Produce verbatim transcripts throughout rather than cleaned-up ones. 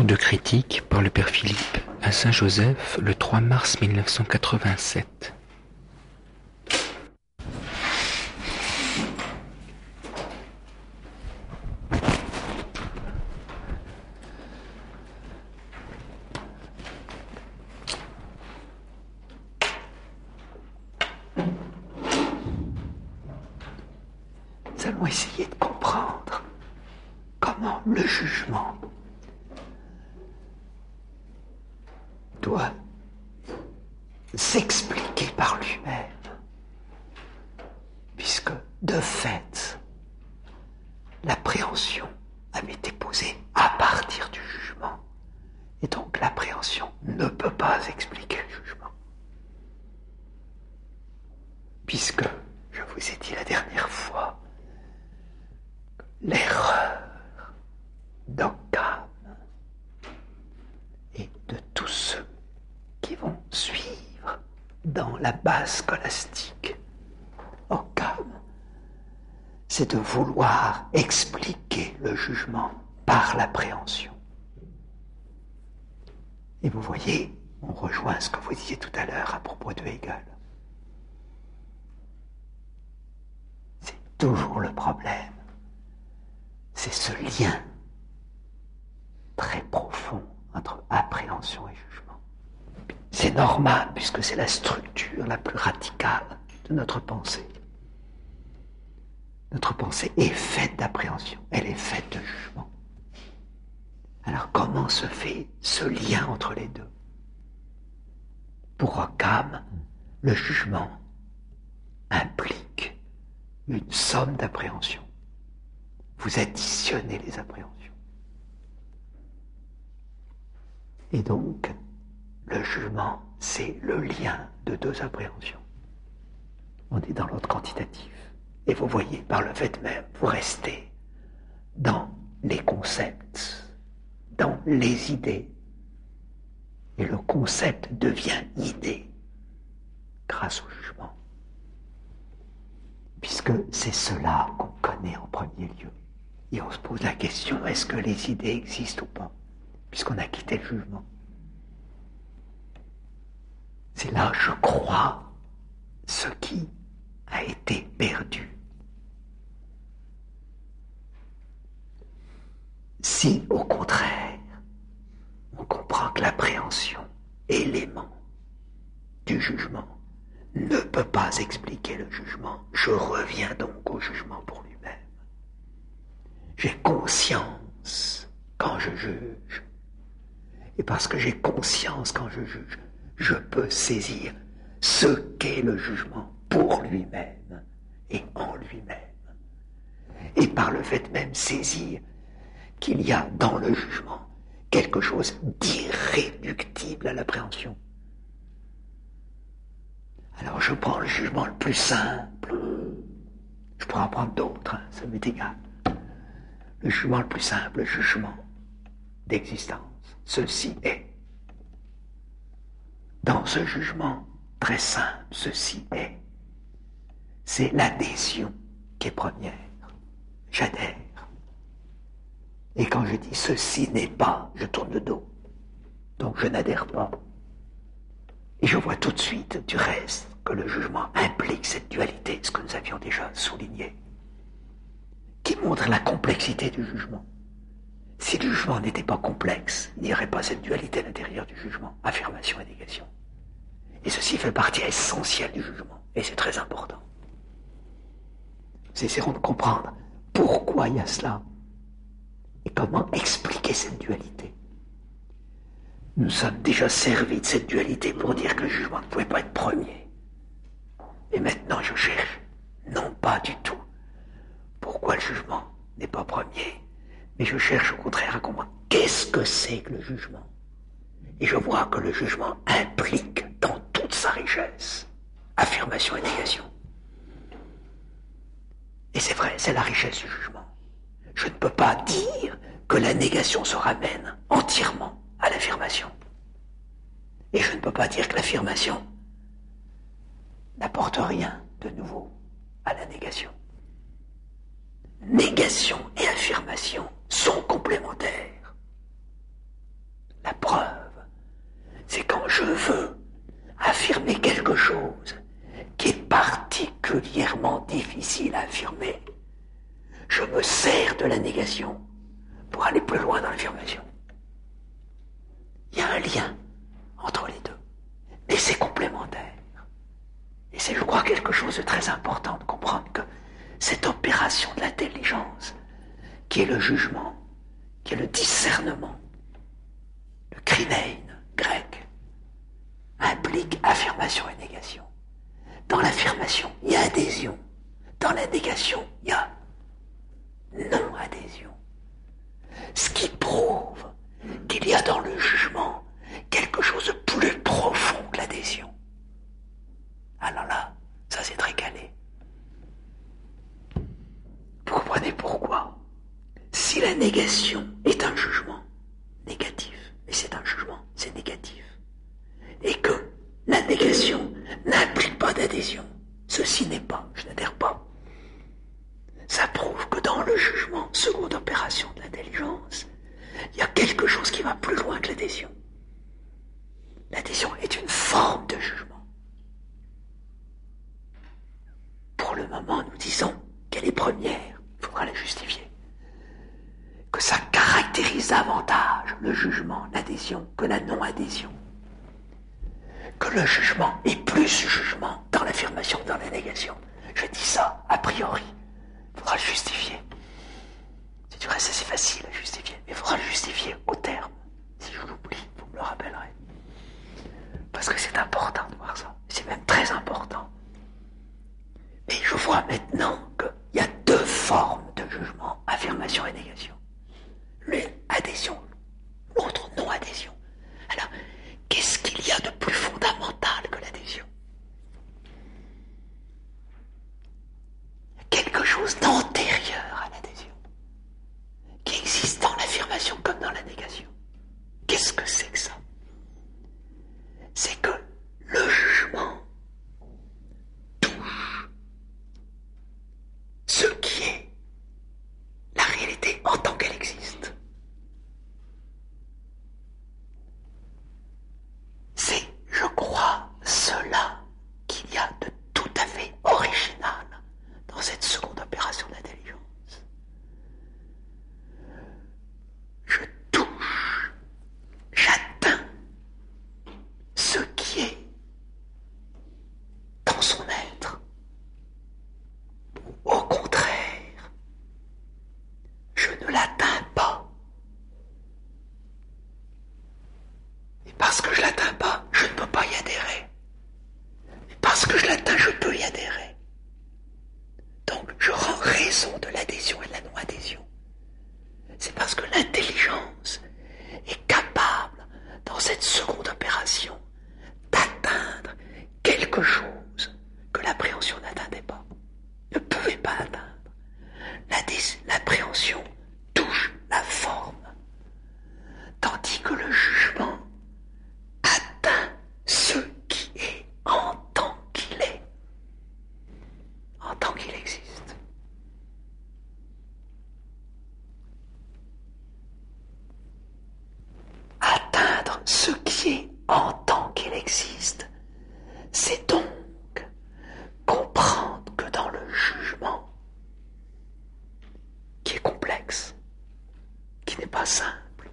Cours de critique par le père Philippe à Saint-Joseph le trois mars mille neuf cent quatre-vingt-sept. Nous allons essayer de comprendre comment le jugement doit s'expliquer par lui-même, puisque de fait, l'appréhension avait été posée à partir du jugement, et donc l'appréhension ne peut pas expliquer le jugement. Puisque, je vous ai dit la dernière fois, l'erreur d'Occam et de tous ceux qui vont suivre dans la base scolastique Occam, c'est de vouloir expliquer le jugement par l'appréhension. Et vous voyez, on rejoint ce que vous disiez tout à l'heure à propos de Hegel. C'est toujours le problème. C'est ce lien très profond entre appréhension et jugement. C'est normal, puisque c'est la structure la plus radicale de notre pensée. Notre pensée est faite d'appréhension, elle est faite de jugement. Alors comment se fait ce lien entre les deux? Pour Occam, le jugement implique une somme d'appréhension. Vous additionnez les appréhensions. Et donc, le jugement, c'est le lien de deux appréhensions. On est dans l'ordre quantitatif. Et vous voyez, par le fait même, vous restez dans les concepts, dans les idées. Et le concept devient idée grâce au jugement. Puisque c'est cela qu'on connaît en premier lieu. Et on se pose la question, est-ce que les idées existent ou pas? Puisqu'on a quitté le jugement. C'est là, je crois, ce qui a été perdu. Si, au contraire, on comprend que l'appréhension, élément du jugement, ne peut pas expliquer le jugement, je reviens donc au jugement pour lui-même. J'ai conscience quand je juge. Et parce que j'ai conscience quand je juge, je peux saisir ce qu'est le jugement pour lui-même et en lui-même. Et par le fait même saisir qu'il y a dans le jugement quelque chose d'irréductible à l'appréhension. Alors je prends le jugement le plus simple. Je pourrais en prendre d'autres, hein, ça m'est égal. Le jugement le plus simple, le jugement d'existence. Ceci est. Dans ce jugement très simple, ceci est. C'est l'adhésion qui est première. J'adhère. Et quand je dis ceci n'est pas, je tourne le dos. Donc je n'adhère pas. Et je vois tout de suite, du reste, que le jugement implique cette dualité, ce que nous avions déjà souligné, qui montre la complexité du jugement. Si le jugement n'était pas complexe, il n'y aurait pas cette dualité à l'intérieur du jugement, affirmation et négation. Et ceci fait partie essentielle du jugement, et c'est très important. Nous essaierons de comprendre pourquoi il y a cela, et comment expliquer cette dualité. Nous sommes déjà servis de cette dualité pour dire que le jugement ne pouvait pas être premier. Et maintenant je cherche, non pas du tout, pourquoi le jugement n'est pas premier, mais je cherche au contraire à comprendre qu'est-ce que c'est que le jugement. Et je vois que le jugement implique dans toute sa richesse affirmation et négation. Et c'est vrai, c'est la richesse du jugement. Je ne peux pas dire que la négation se ramène entièrement à l'affirmation. Et je ne peux pas dire que l'affirmation n'apporte rien de nouveau à la négation. Négation et affirmation sont complémentaires. La preuve, c'est quand je veux affirmer quelque chose qui est particulièrement difficile à affirmer, je me sers de la négation pour aller plus loin dans l'affirmation. Il y a un lien entre les deux, mais c'est complémentaire. Et c'est, je crois, quelque chose de très important de comprendre que cette opération de l'intelligence, qui est le jugement, qui est le discernement, le krinein grec, implique affirmation et négation. Dans l'affirmation, il y a adhésion. Dans la négation, il y a non-adhésion. Ce qui prouve qu'il y a dans le jugement quelque chose de plus profond que l'adhésion. Alors là, ça c'est très calé. Vous comprenez pourquoi? Si la négation est un jugement négatif, et c'est un jugement, c'est négatif, et que la négation n'implique pas d'adhésion, ceci n'est pas, je n'adhère pas, ça prouve que dans le jugement, seconde opération de l'intelligence, il y a quelque chose qui va plus loin que l'adhésion. L'adhésion est une forme de jugement. Pour le moment, nous disons qu'elle est première, il faudra la justifier. Que ça caractérise davantage le jugement, l'adhésion, que la non-adhésion. Que le jugement est plus jugement dans l'affirmation que dans la négation. Je dis ça a priori. Il faudra le justifier. Si du reste, c'est facile à justifier, mais il faudra le justifier au terme. Si je l'oublie, vous me le rappellerez. Parce que c'est important de voir ça. C'est même très important. Mais je vois maintenant qu'il y a deux formes de jugement, affirmation et négation. L'une, adhésion, l'autre, non-adhésion. Alors, qu'est-ce qu'il y a de plus fondamental que l'adhésion? Il y a quelque chose d'antérieur à l'adhésion, qui existe dans l'affirmation comme dans la négation. Qu'est-ce que c'est que ça? C'est que le jugement touche ce qui est la réalité en tant qu'elle existe. C'est, je crois, cela qu'il y a de tout à fait original dans cette seconde opération d'intelligence. Je touche, j'atteins ce qui est dans son être. Au contraire, je ne l'atteins pas. Et parce que je l'atteins pas, je ne peux pas y adhérer. Et parce que je l'atteins, je peux y adhérer. Donc, je rends raison de l'adhésion et de la non-adhésion. C'est parce que l'intelligence est capable, dans cette seconde opération, d'atteindre quelque chose que l'appréhension n'atteindait pas, ne pouvait pas atteindre. L'appréhension touche la forme, tandis que le jugement atteint ce qui est en tant qu'il est, en tant qu'il existe. Atteindre ce qui est en tant qu'il existe, c'est donc comprendre que dans le jugement, qui est complexe, qui n'est pas simple,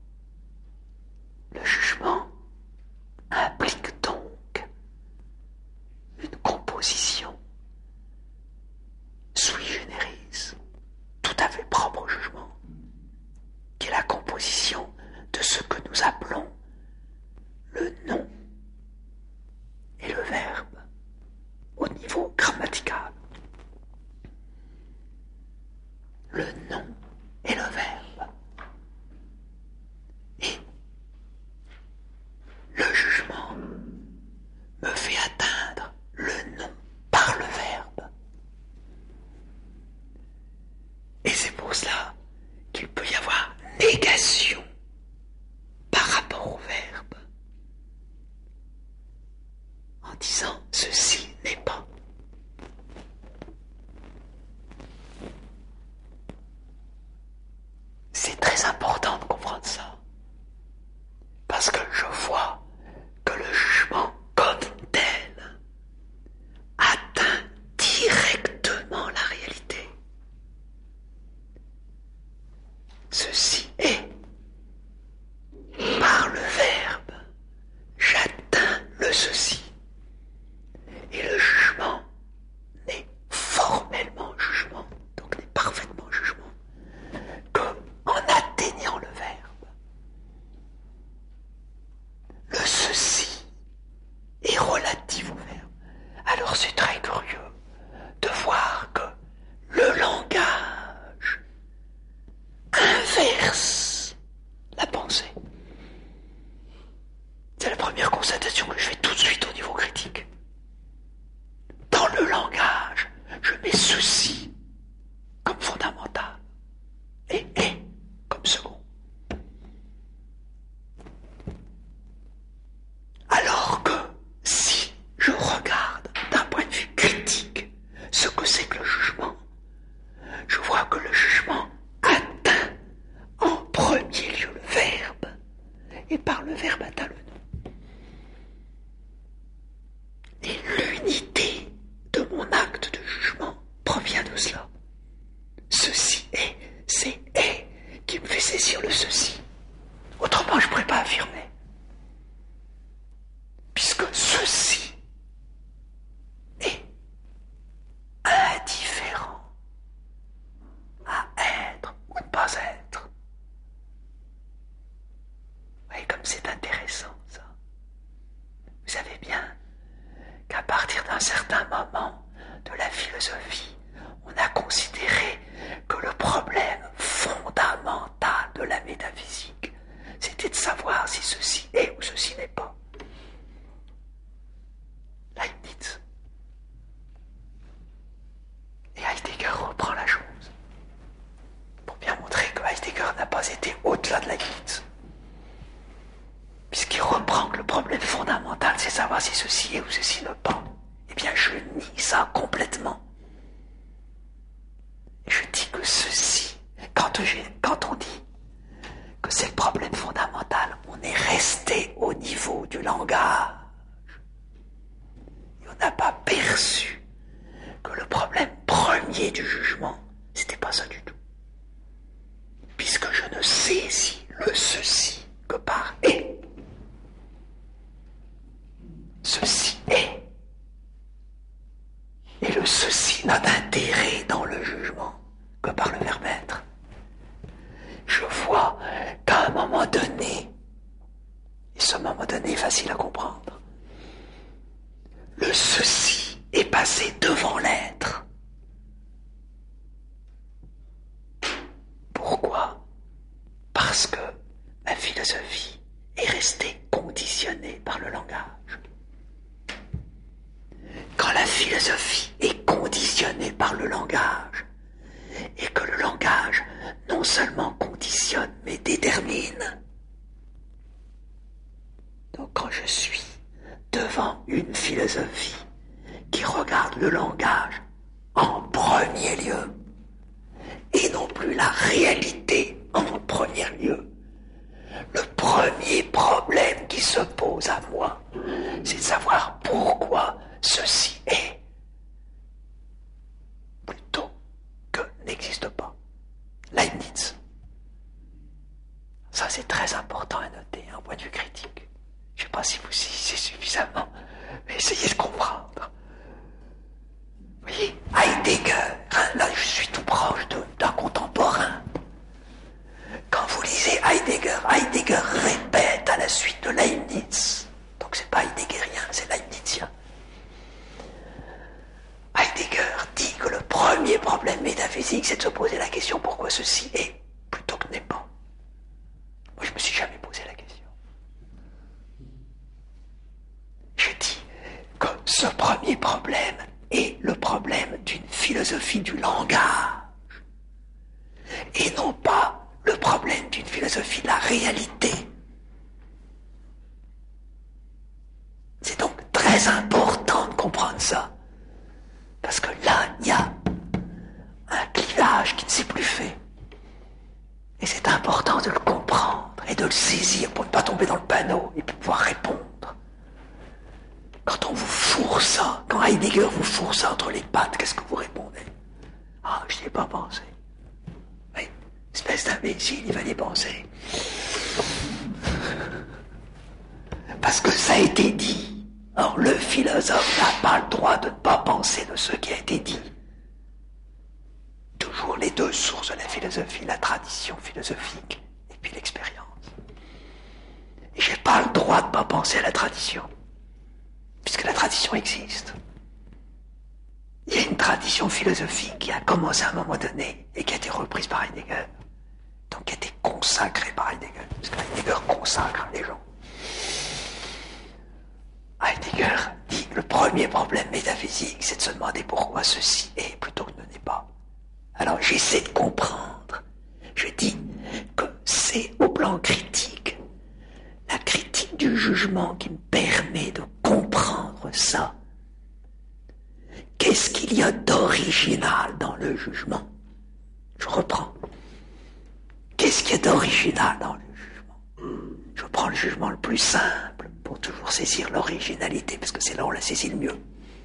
le jugement implique donc une composition sui generis, tout à fait propre au jugement, qui est la composition de ce que nous appelons le nom et le verbe au niveau grammatical. Le nom et le verbe. Et le jugement me fait atteindre le nom par le verbe. Et c'est pour cela qu'il peut y avoir négation par rapport au verbe, en disant ceci n'est pas. C'est très important de comprendre ça. un certain moment de la philosophie, on a considéré que le problème fondamental de la métaphysique, c'était de savoir si ceci est ou ceci n'est pas. Leibniz. Et Heidegger reprend la chose pour bien montrer que Heidegger n'a pas été au-delà de Leibniz. Puisqu'il reprend que le problème fondamental, c'est savoir si ceci est ou ceci n'est pas. Eh bien, je nie ça complètement. Et je dis que ceci, quand, quand on dit que c'est le problème fondamental, on est resté au niveau du langage. Et on n'a pas perçu que le problème premier du jugement, c'était pas ça du tout. Puisque je ne saisis le ceci que par et. Ceci est. Et le ceci n'a d'intérêt dans le jugement que par le verbe être. Je vois qu'à un moment donné, et ce moment donné est facile à comprendre, le ceci est passé devant l'être. Pourquoi ? Parce que ma philosophie est restée conditionnée par le langage. Quand la philosophie est conditionnée par le langage, et que le langage non seulement conditionne, mais détermine, donc quand je suis devant une philosophie qui regarde le langage en premier lieu, et non plus la réalité en premier lieu, le premier problème qui se pose à moi, c'est de savoir pourquoi ceci est, plutôt que n'existe pas. Leibniz. Ça, c'est très important à noter, un point de vue critique. Je ne sais pas si vous saisissez suffisamment, mais essayez de comprendre. Vous voyez, Heidegger, hein, là je suis tout proche de, d'un contemporain. Quand vous lisez Heidegger, Heidegger répète à la suite de Leibniz. Donc c'est pas heideggerien, c'est leibnizien. Heidegger dit que le premier problème métaphysique, c'est de se poser la question pourquoi ceci est, plutôt que n'est pas. Moi, je me suis jamais posé la question. Je dis que ce premier problème est le problème d'une philosophie du langage, et non pas le problème d'une philosophie de la réalité. C'est donc très important de comprendre ça. Parce que là, il y a un clivage qui ne s'est plus fait. Et c'est important de le comprendre et de le saisir pour ne pas tomber dans le panneau et pour pouvoir répondre. Quand on vous fourre ça, quand Heidegger vous fourre ça entre les pattes, qu'est-ce que vous répondez ? Ah, je n'y ai pas pensé. Oui, espèce d'imbécile, il va y penser. Parce que ça a été dit. Or, le philosophe n'a pas le droit de ne pas penser de ce qui a été dit. Toujours les deux sources de la philosophie, la tradition philosophique et puis l'expérience. Et j'ai pas le droit de ne pas penser à la tradition, puisque la tradition existe. Il y a une tradition philosophique qui a commencé à un moment donné et qui a été reprise par Heidegger, donc qui a été consacrée par Heidegger, parce que Heidegger consacre les gens. Heidegger dit que le premier problème métaphysique, c'est de se demander pourquoi ceci est plutôt que ne n'est pas. Alors j'essaie de comprendre. Je dis que c'est au plan critique, la critique du jugement qui me permet de comprendre ça. Qu'est-ce qu'il y a d'original dans le jugement ? Je reprends. Qu'est-ce qu'il y a d'original dans le jugement ? Je prends le jugement le plus simple pour toujours saisir l'originalité, parce que c'est là où on la saisit le mieux.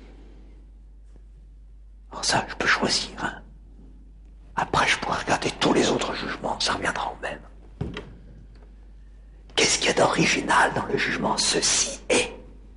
Alors ça, je peux choisir. Hein. Après, je pourrais regarder tous les autres jugements, ça reviendra au même. Qu'est-ce qu'il y a d'original dans le jugement ? Ceci est.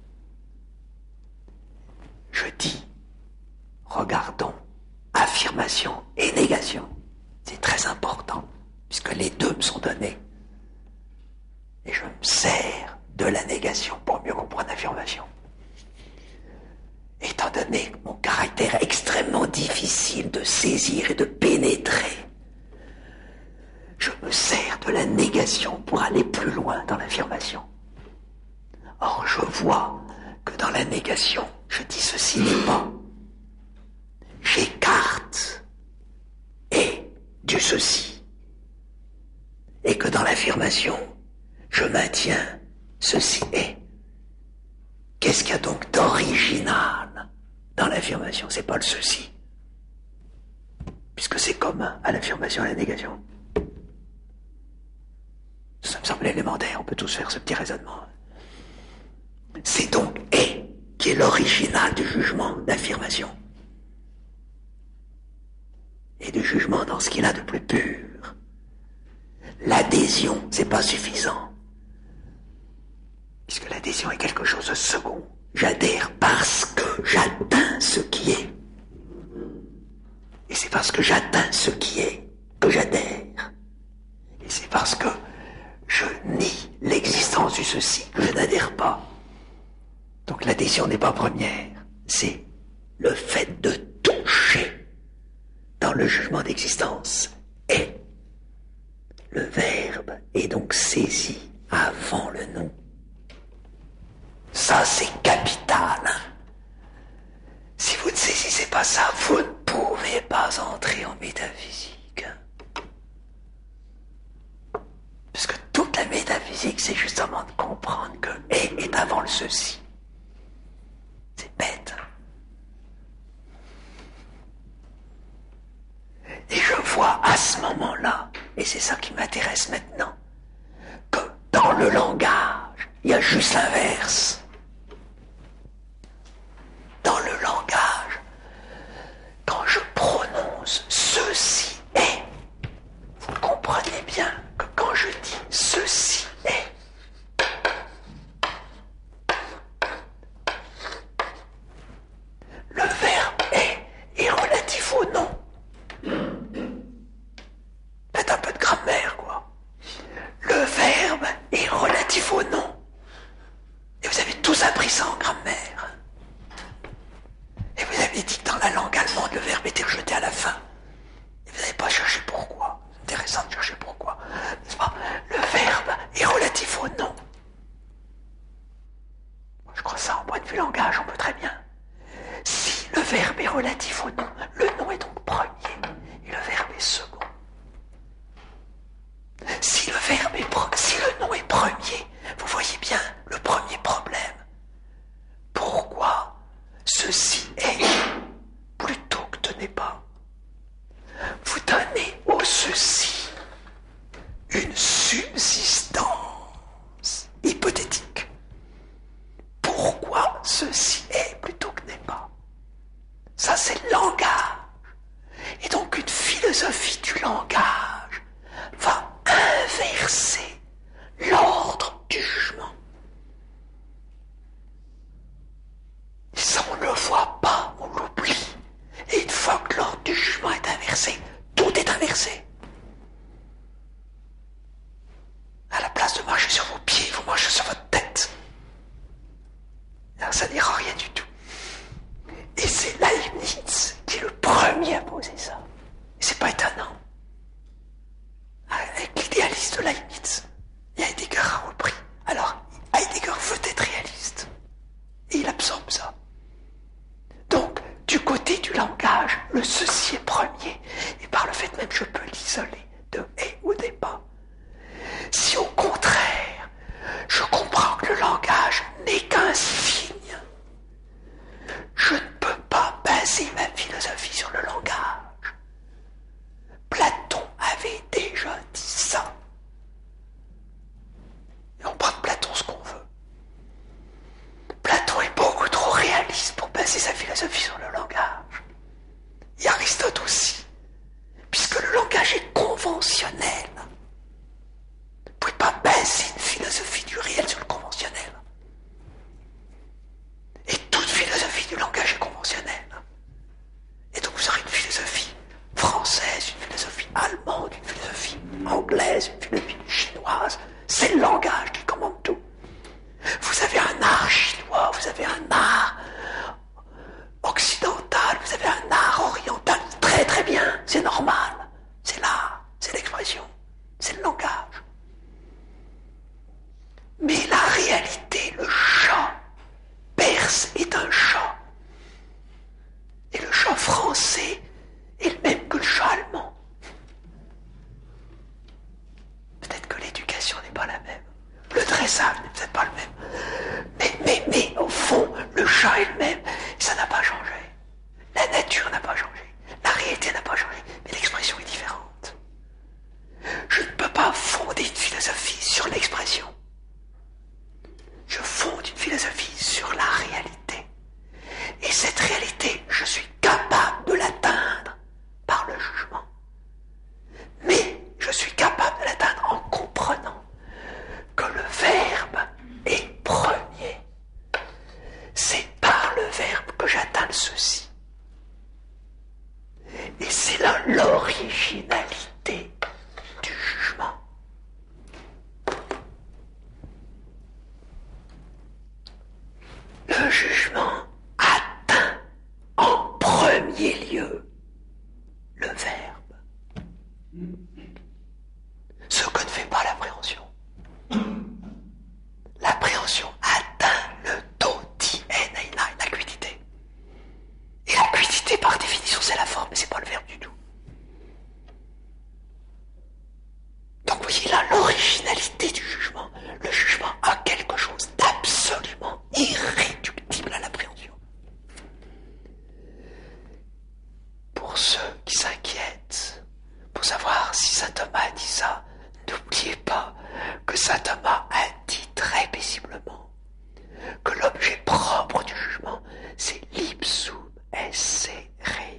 Je dis, regardons affirmation et négation. C'est très important, puisque les deux me sont donnés. Et je me sers de la négation pour mieux comprendre l'affirmation. Étant étant donné mon caractère extrêmement difficile de saisir et de pénétrer, je me sers de la négation pour aller plus loin dans l'affirmation. Or, je vois que dans la négation, je dis ceci n'est pas. J'écarte et du ceci. Et que dans l'affirmation, je maintiens ceci est. Qu'est-ce qu'il y a donc d'original dans l'affirmation? C'est pas le ceci. Puisque c'est commun à l'affirmation et à la négation. Ça me semble élémentaire, on peut tous faire ce petit raisonnement. C'est donc est qui est l'original du jugement d'affirmation. Et du jugement dans ce qu'il a de plus pur. L'adhésion, c'est pas suffisant. Puisque l'adhésion est quelque chose de second. J'adhère parce que j'atteins ce qui est. Et c'est parce que j'atteins ce qui est que j'adhère. Et c'est parce que je nie l'existence du ceci que je n'adhère pas. Donc l'adhésion n'est pas première. C'est le fait de toucher dans le jugement d'existence. Et le verbe est donc saisi avant le nom. Ça, c'est capital. Hein? Si vous ne saisissez pas ça, vous ne pouvez pas entrer en métaphysique. Parce que toute la métaphysique, c'est justement de comprendre que « et » est avant le ceci. C'est bête. Et je vois à ce moment-là, et c'est ça qui m'intéresse maintenant, que dans le langage, il y a juste l'inverse. Dans le langage, quand je prononce ceci est, vous comprenez bien que quand je dis ceci est, le verbe est est relatif au nom. Faites un peu de grammaire, quoi. Le verbe est relatif au nom. Et vous avez tous appris ça en grammaire. Et vous avez dit que dans la langue allemande, le verbe était rejeté à la fin. Et vous n'avez pas cherché pourquoi. C'est intéressant de chercher pourquoi. N'est-ce pas? Le verbe est relatif au nom. Moi, je crois ça en point de vue langage, on peut très bien. Si le verbe est relatif au nom, le nom est donc premier et le verbe est second. Si le verbe est pro- si le nom est premier, vous voyez bien le premier problème. Pourquoi ceci est plutôt que de n'est pas? Vous donnez au ceci une subsistance hypothétique. Pourquoi ceci est plutôt que n'est pas? Ça, c'est le langage. Et donc une philosophie du langage va inverser l'ordre du jugement. Et ça, on ne le voit pas, on l'oublie. Et une fois que l'ordre du jugement est inversé, tout est inversé. À la place de marcher sur vos pieds, vous marchez sur votre tête. Alors ça n'ira rien du tout. Et c'est Leibniz qui est le premier à poser ça. Et c'est pas étonnant. Avec l'idéaliste de Leibniz, Heidegger a repris. Alors, Heidegger veut être réaliste. Et il absorbe ça. Donc, du côté du langage, le ceci est premier. Et par le fait même, je peux l'isoler de et ou des pas. Si au contraire, je comprends que le langage n'est qu'un signe, je ne peux pas baser ma philosophie sur le langage. Platon avait déjà dit ça. Et on prend de Platon ce qu'on veut. Platon est beaucoup trop réaliste pour baser sa philosophie sur le langage. Et Aristote aussi, puisque le langage est conventionnel. Vous ne pouvez pas baser une philosophie du réel sur le conventionnel. Et toute philosophie du langage est conventionnelle. Et donc vous aurez une philosophie française, une philosophie allemande, une philosophie anglaise, une philosophie chinoise. C'est le langage qui commande tout. Vous avez un art chinois, vous avez un art c'est normal, c'est l'art, c'est l'expression, c'est le langage. Mais la réalité, le chant perse est un chant. Et le chant français est le même que le chant allemand. Peut-être que l'éducation n'est pas la même. Le dressage n'est peut-être pas le même. Mais, mais, mais au fond, le chant est le même. Et ça n'a pas changé. La nature n'a pas changé. La réalité n'a pas changé. Mais l'expression est différente. Je ne peux pas fonder une philosophie sur l'expression. Je fonde une philosophie sur la réalité. Et cette réalité, je suis capable de l'atteindre par le jugement. Mais je suis capable de l'atteindre en comprenant que le verbe est premier. C'est par le verbe que j'atteins ceci. Et c'est là l'originalité du jugement. Le jugement atteint en premier lieu le verbe. Ce que ne fait pas l'appréhension. L'appréhension atteint le doti enaina, la quiddité. Et la quiddité, par définition, c'est la forme, mais c'est pas le verbe du tout. Donc vous voyez là l'originalité du jugement. Le jugement a quelque chose d'absolument irréductible à l'appréhension. Pour ceux qui s'inquiètent, pour savoir si saint Thomas dit ça, n'oubliez pas que saint Thomas a dit très paisiblement que l'objet propre du jugement, c'est l'ipsum esse rei.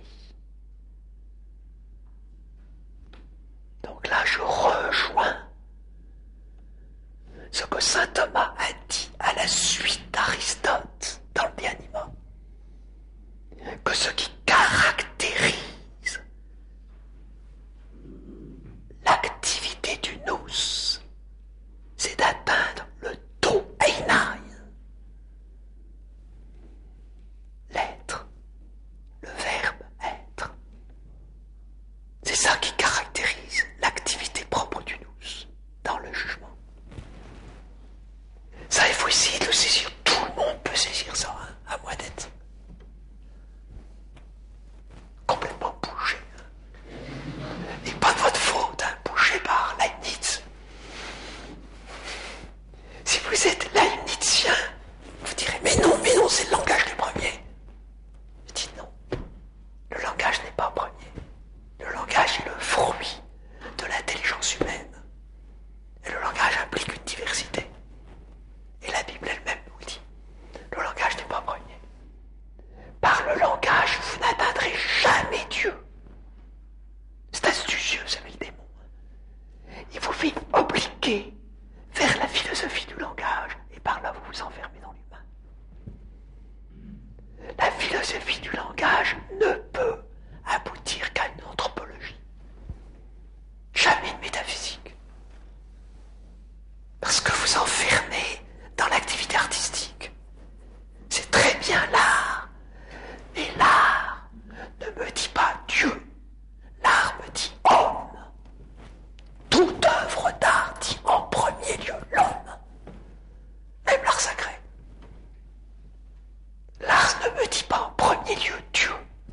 Donc là, je rejoins ce que saint Thomas a dit à la suite d'Aristote dans le De Anima, que ce qui caractérise l'activité du nous, c'est d'atteindre le to einai, l'être, le verbe être. C'est ça qui caractérise l'activité propre du nous dans le jugement. Ça, il faut essayer de le saisir. Tout le monde peut saisir ça, hein, à moins d'être complètement bougé. Et pas de votre faute, hein, bougé par Leibniz. Si vous êtes leibnizien, vous direz, mais non, mais non, c'est le langage du premier. Je dis non, le langage n'est pas premier. Le langage est le fruit de l'intelligence humaine. Et le langage implique une diversité. Et la Bible elle-même nous le dit. Le langage n'est pas premier. Par le langage, vous n'atteindrez jamais Dieu. C'est astucieux, ça met le démon. Il vous fait obliquer vers la philosophie du langage, et par là vous vous enfermez dans l'humain. La philosophie du langage ne peut aboutir qu'à une anthropologie. Jamais une métaphysique. Parce que vous enfermez dans l'activité artistique. C'est très bien l'art, mais l'art ne me dit pas Dieu. L'art me dit homme. Toute œuvre d'art dit en premier lieu l'homme. Même l'art sacré. L'art ne me dit pas en premier lieu Dieu.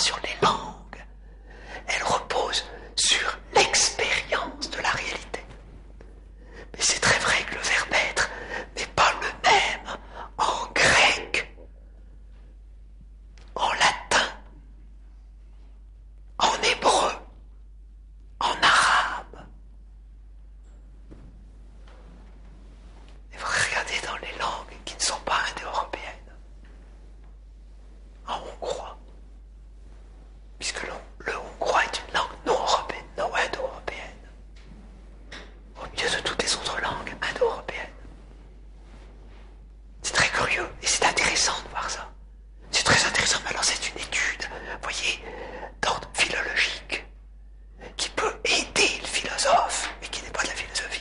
sur les langues. Elle repose sur l'expérience de la réalité. Mais c'est très vrai que le verbe être n'est pas le même en grec, en latin, en hébreu, en arabe. Et vous regardez dans les langues qui ne sont pas indo-européennes, en hongrois, puisque le, le hongrois est une langue non européenne, non indo-européenne, au milieu de toutes les autres langues indo-européennes. C'est très curieux et c'est intéressant de voir ça. C'est très intéressant, mais alors c'est une étude, vous voyez, d'ordre philologique, qui peut aider le philosophe, mais qui n'est pas de la philosophie.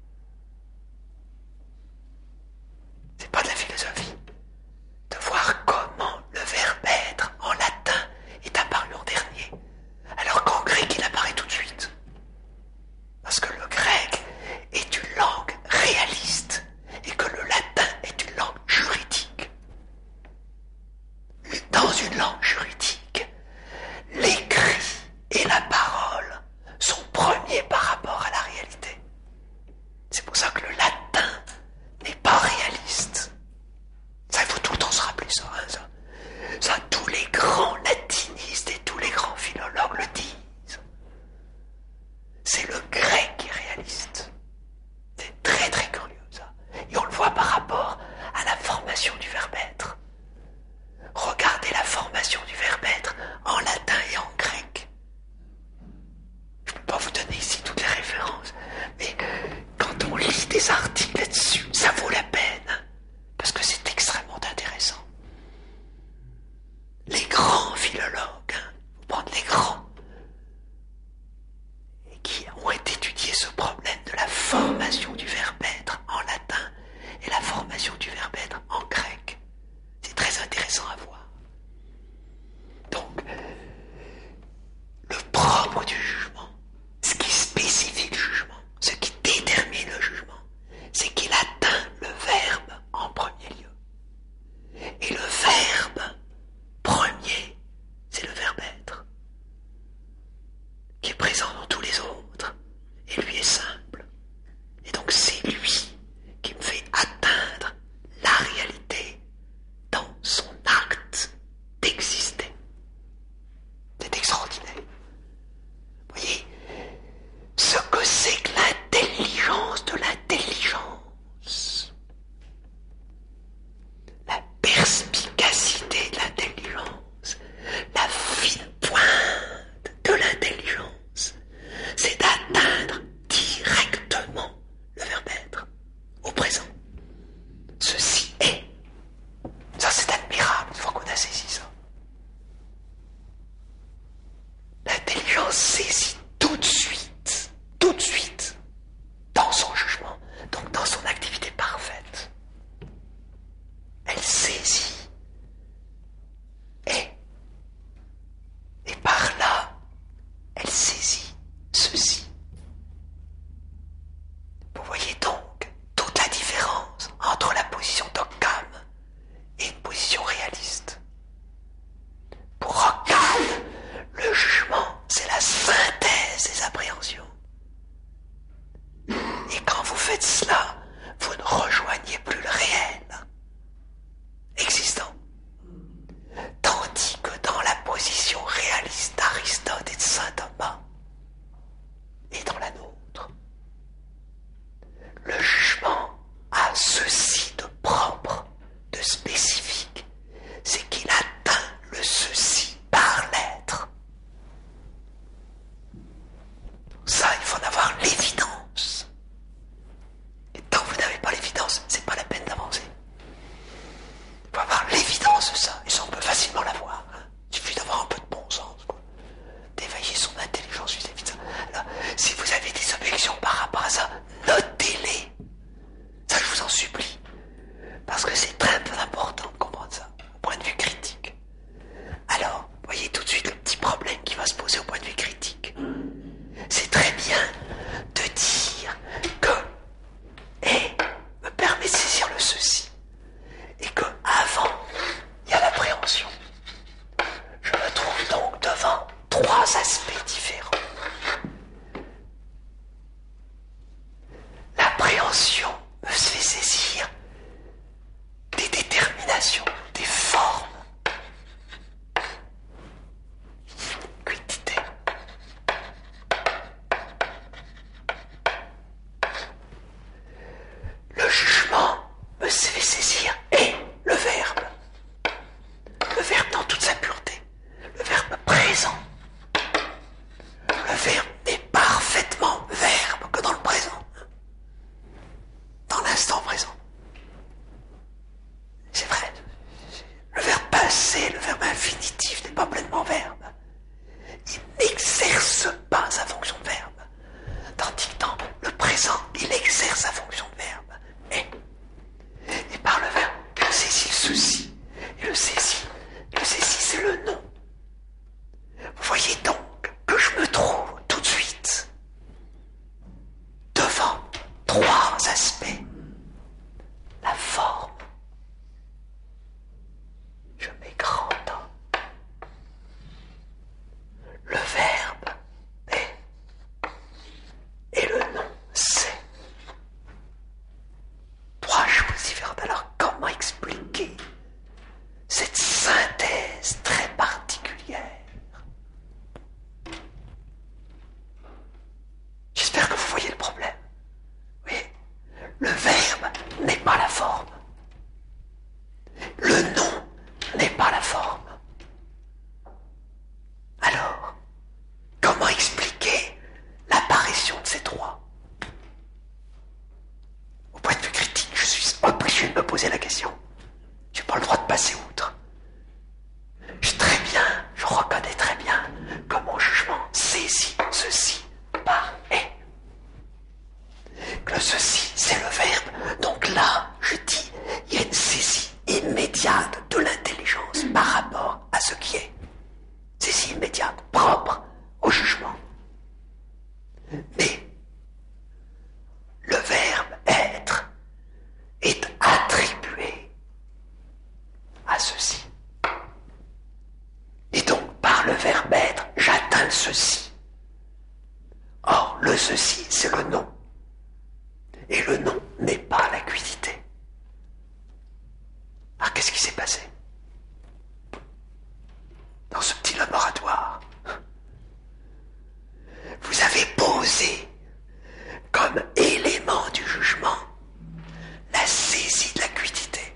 C'est pas de la philosophie. De voir comment le verbe être en latin est apparu en dernier, alors qu'en grec il apparaît tout de suite. Parce que le grec est une langue réaliste et que le latin est une langue juridique. Dans une langue juridique, l'écrit et la parole sont premiers par rapport à la réalité. C'est pour ça que le latin n'est pas réaliste. Ça, il faut tout le temps se rappeler ça, hein, ça. Ça, tous les grands latinistes et tous les grands philologues le disent. C'est le grec qui est réaliste. C'est très très curieux ça. Et on le voit par rapport à la formation du verbe être. Regardez la formation du verbe être en latin et en grec. Je ne peux pas vous donner ici toutes les références, mais quand on lit des articles là-dessus, ça vaut la peine, parce que c'est extrêmement intéressant. Les grands philologues, hein, vous prenez les grands, et qui ont étudié ce problème de la formation du verbe être en latin et la formation du verbe être en grec. C'est très intéressant à voir. Donc, le propre du jugement, ce qui spécifie le jugement, ce qui détermine le jugement, c'est qu'il atteint le verbe en premier lieu. Et le verbe premier, c'est le verbe être, qui est présent dans tous les autres, et lui est simple. Et donc c'est lui qui me fait atteindre la réalité dans son acte d'exister. C'est extraordinaire. Vous voyez, ce que c'est que l'intelligence de l'intelligence, la perspicacité de l'intelligence, la fine pointe de l'intelligence, c'est d'atteindre directement le verbe être au présent. Ceci est. Ça, c'est admirable une fois qu'on a saisi ça. L'intelligence saisit tout de suite, tout de suite, dans son jugement, donc dans son activité parfaite. Elle saisit. Et, et par là, elle saisit ceci. Vous voyez donc toute la différence entre la position d'Occam et une position réaliste. Pour Occam, le jugement, c'est la synthèse trois aspects différents. L'appréhension me fait saisir des déterminations, des formes. Quittité. Le jugement me fait saisir et le verbe. Le verbe dans toute sa pureté. Le verbe présent. Le verbe n'est parfaitement verbe que dans le présent. Dans l'instant présent. C'est vrai. Le verbe passé, le verbe infinitif n'est pas pleinement verbe. Il n'exerce pas sa fonction de verbe. Tandis que dans le présent, il exerce sa fonction de verbe. Et, et par le verbe, je saisis le ceci. Et le saisis, le saisis, c'est le nom. Vous voyez donc que je me trouve tout de suite devant trois aspects. La forme. Je mets grand temps. Le verbe est. Et le nom c'est. Trois choses différentes. Alors comment expliquer cette synthèse très particulière? J'espère que vous voyez le problème. Oui, le verbe n'est pas la forme. Le nom n'est pas la forme. Alors, comment expliquer l'apparition de ces trois? Au point de vue critique, je suis obligé de me poser la question. Je n'ai pas le droit de passer outre. Je sais très bien, je reconnais très bien que mon jugement saisit ceci par et. Que le ceci, c'est le verbe. Donc là, je dis, il y a une saisie immédiate de l'intelligence par rapport à ce qui est. Saisie immédiate, propre au jugement. Mais le verbe être est attribué à ceci. Et donc, par le verbe être, j'atteins le ceci. Or, le ceci, c'est le nom. Et le nom n'est pas la quiddité. Alors, qu'est-ce qui s'est passé dans ce petit laboratoire? Vous avez posé comme élément du jugement la saisie de la quiddité.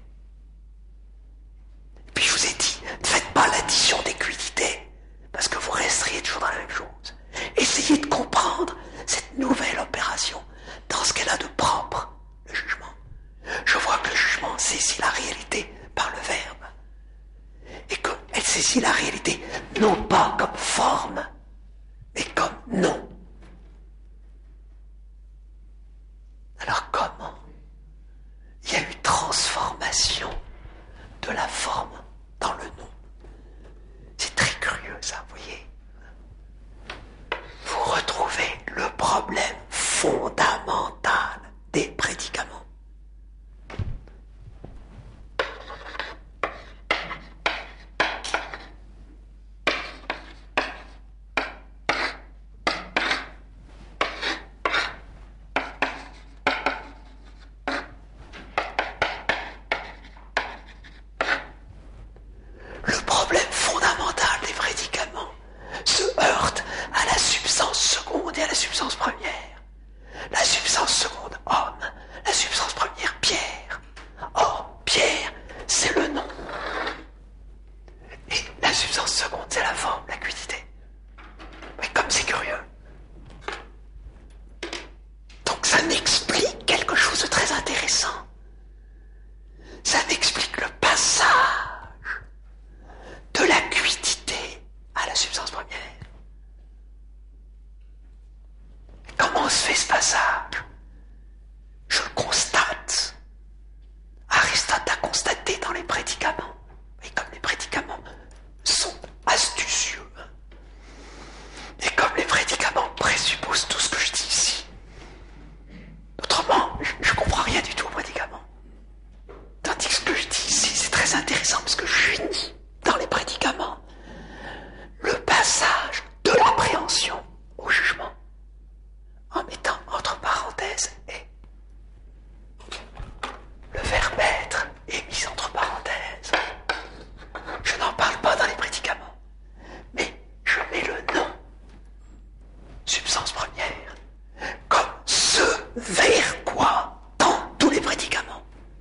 Puis je vous ai dit, ne faites pas l'addition des quiddités, parce que vous resteriez toujours dans la même chose. Essayez de comprendre cette nouvelle opération dans ce qu'elle a de propre, le jugement. Je vois que le jugement saisit la réalité par le verbe. Et qu'elle saisit la réalité non pas comme forme, mais comme nom. Alors comment il y a eu transformation de la forme dans le nom? C'est très curieux ça, vous voyez. Vous retrouvez le problème fondamental des prédicaments. Le problème fondamental des prédicaments se heurte à la substance seconde et à la substance première. La substance seconde, homme. La substance première, pierre. Or, pierre, c'est le nom. Et la substance seconde, c'est la forme, la quiddité. Mais comme c'est curieux. Donc ça m'explique quelque chose de très intéressant. Ça m'explique le passage de la quiddité à la substance première. Comment se fait ce passage? Je le constate. Aristote a constaté dans les prédicaments. Et comme les prédicaments sont astucieux, et comme les prédicaments présupposent tout ce que je dis ici, autrement, je ne comprends rien du tout aux prédicaments. Tandis que ce que je dis ici, c'est très intéressant parce que j'unis dans les prédicaments le passage vers quoi tendent tous les prédicaments?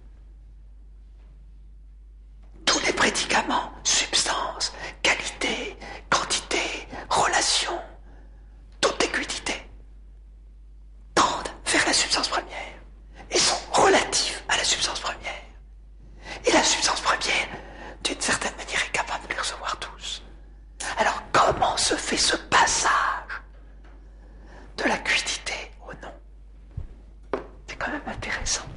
Tous les prédicaments, substance, qualité, quantité, relation, toutes les quantités, tendent vers la substance première et sont relatifs à la substance première. Et la substance première, d'une certaine manière, est capable de les recevoir tous. Alors, comment se fait ce passage de la quiddité au non? C'est quand même intéressant.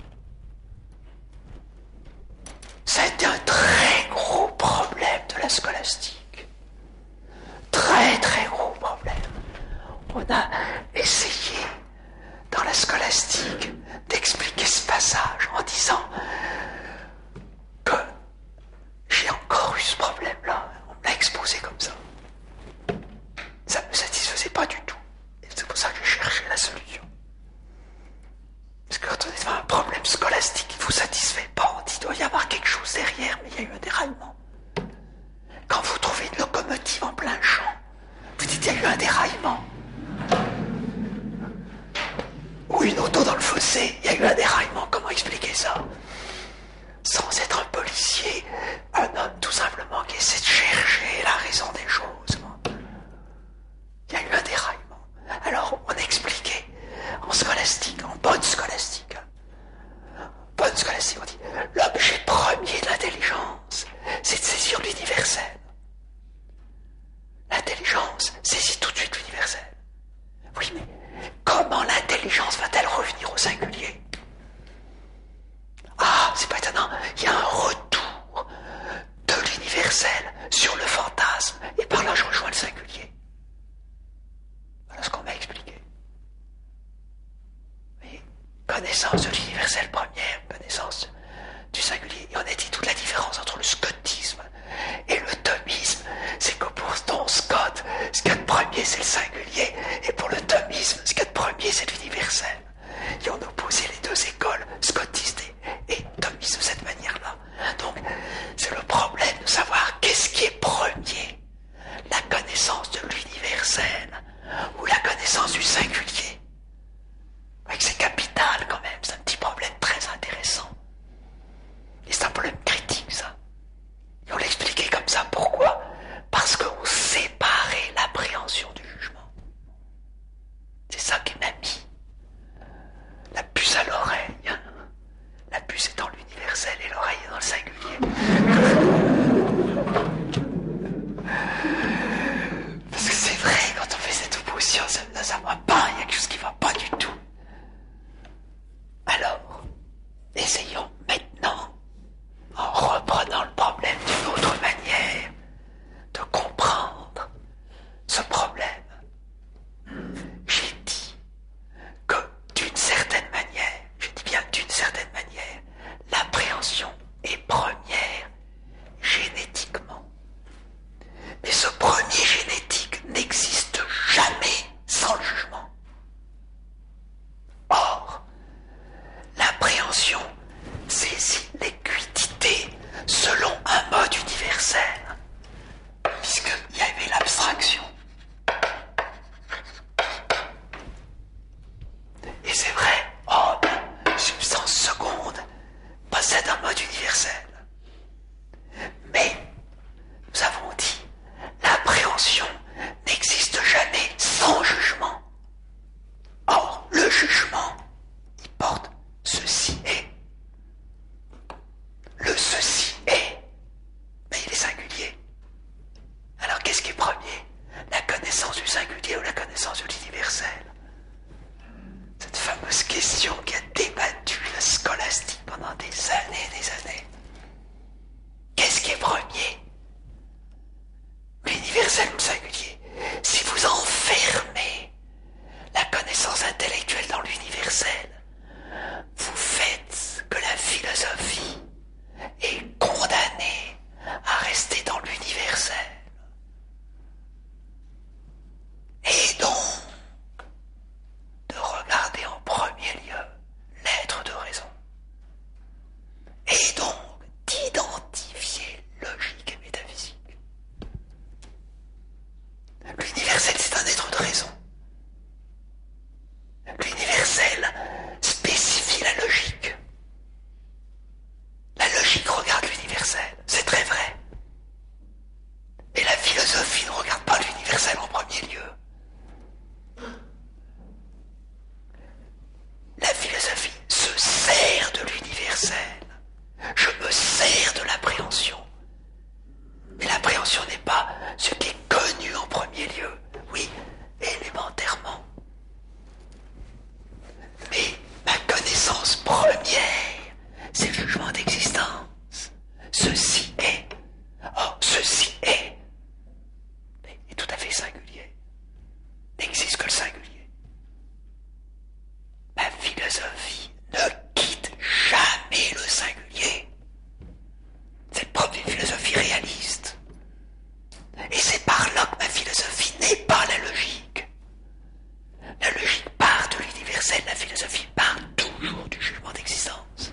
Ça a été un très gros problème de la scolastique. Très très gros problème. On a essayé dans la scolastique d'expliquer ce passage en disant que j'ai encore eu ce problème-là. On me l'a exposé comme ça. Ça ne me satisfaisait pas du tout. Et c'est pour ça que j'ai cherché la solution. Parce que quand on est devant un problème scolastique qui ne vous satisfait pas, on dit qu'il doit y avoir quelque chose derrière, mais il y a eu un déraillement. Quand vous trouvez une locomotive en plein champ, vous dites qu'il y a eu un déraillement. Ou une auto dans le fossé, il y a eu un déraillement. Comment expliquer ça? Sans être un policier, un homme tout simplement qui essaie de chercher la raison des choses. Il y a eu un déraillement. Alors on expliquait en scolastique, en bonne scolastique, bonne scolastique, on dit l'objet premier de l'intelligence, c'est de saisir l'universel. L'intelligence saisit tout de suite l'universel. Oui, mais comment l'intelligence va-t-elle revenir au singulier? Ah, c'est pas étonnant, il y a un retour de l'universel sur le fantasme, et par là je rejoins le singulier. Voilà ce qu'on m'a expliqué. Oui, connaissance de l'universel première, connaissance du singulier. Et on a dit toute la différence entre le scotisme et le thomisme, c'est que pour ton Scott, ce qu'il y a de premier c'est le singulier, et pour le thomisme, ce qu'il y a de premier c'est l'universel. Et on opposait les deux écoles, scotiste et, et thomiste de cette manière-là. Donc, c'est le problème de savoir qu'est-ce qui est premier, la connaissance de l'universel ou la connaissance du singulier. C'est capital quand même, c'est un petit problème très intéressant. Et c'est un problème critique, ça. Et on l'a expliqué comme ça. Pourquoi? Parce qu'on séparait l'appréhension du jugement. C'est ça qui m'a mis la puce à l'oreille. La puce est dans l'universel et l'oreille est dans le singulier. Parce que c'est vrai, quand on fait cette opposition, ça ne va pas, il y a quelque chose qui ne va pas du tout. Alors, essayons maintenant, en reprenant le problème d'une autre manière, de comprendre ce problème. J'ai dit que d'une certaine manière, je dis bien d'une certaine manière, l'appréhension est première génétiquement. Mais ce premier génétique n'existe jamais sans le jugement. Or, l'appréhension saisit l'équité selon un mode universel, puisqu'il y avait l'abstraction. Et c'est vrai, homme, substance seconde, possède un mode universel. Mais, nous avons dit, l'appréhension n'existe jamais sans jugement. Or, le jugement, il porte ceci est. Le ceci est, mais il est singulier. Alors qu'est-ce qui est premier? La connaissance du singulier ou la connaissance de l'universel? Cette fameuse question qui a débattu la scolastique pendant des années et des années. Qu'est-ce qui est premier? L'universel ou le singulier? Si vous enfermez la connaissance intellectuelle dans l'universel, vous faites que la philosophie est condamnée à rester dans l'universel. Et donc, de regarder en premier lieu l'être de raison. Et donc, d'identifier logique et métaphysique. lieu. La philosophie se sert de l'universel. Je me sers de l'appréhension. Mais l'appréhension n'est pas ce qui est connu en premier lieu. Oui, élémentairement. Mais ma connaissance première, c'est le jugement d'existence. Ceci est. Oh, ceci est. Est tout à fait singulier. N'existe que le singulier. Ma philosophie ne quitte jamais le singulier. C'est le propre d'une philosophie réaliste. Et c'est par là que ma philosophie n'est pas la logique. La logique part de l'universel, la philosophie part toujours du jugement d'existence.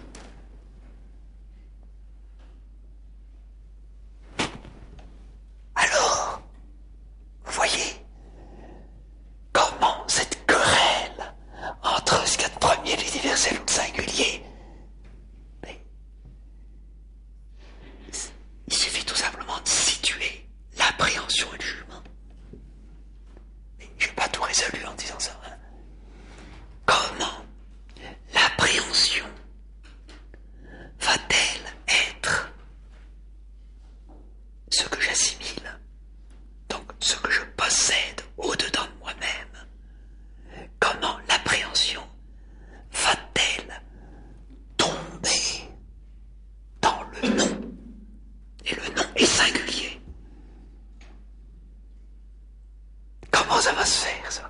Alors, vous voyez comment cette querelle entre ce qu'il y a de premier, l'universel ou le singulier, mais il suffit tout simplement de situer l'appréhension et le jugement. Mais je n'ai pas tout résolu en disant ça. Hein. Comment l'appréhension va-t-elle être ce que j'assimile, donc ce que je possède au-dedans de moi-même? Comment l'appréhension va-t-elle tomber dans le non? Et le non est singulier. Comment ça va se faire, ça?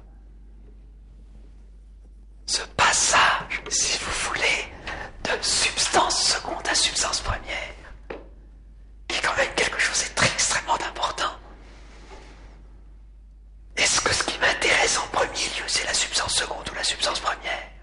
Ce passage, si vous voulez, de substance seconde à substance première, qui est quand même quelque chose de très extrêmement important. Est-ce que ce qui m'intéresse en premier lieu, c'est la substance seconde ou la substance première?